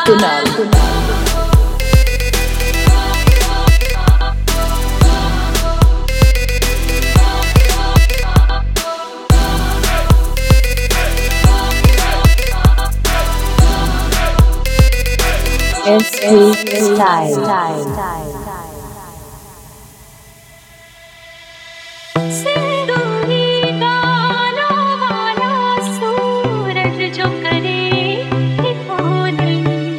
Kunal. S3 Style. सिंदूरी गालों वाला सूरज जो करे ठिठोली,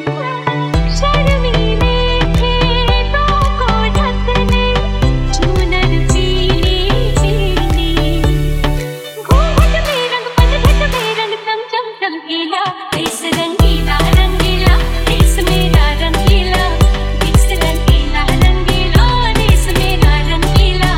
शर्मीले खेतों को ढकने चूनर पीली पीली, घूंघट में रंग पनघट में रंग चमचम चमकीला, देश रंगीला रंगीला देश मेरा रंगीला, देश रंगीला रंगीला देश मेरा रंगीला।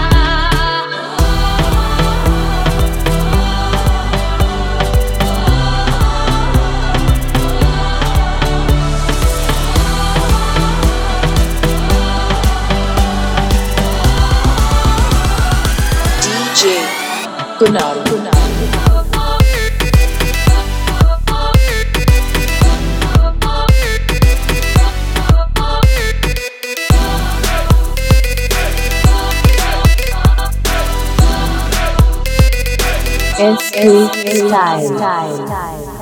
DJ Kunal. S3 Style.